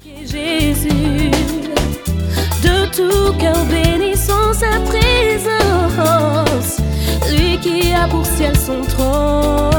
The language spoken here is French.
Jésus, de tout cœur bénissons sa présence, lui qui a pour ciel son trône.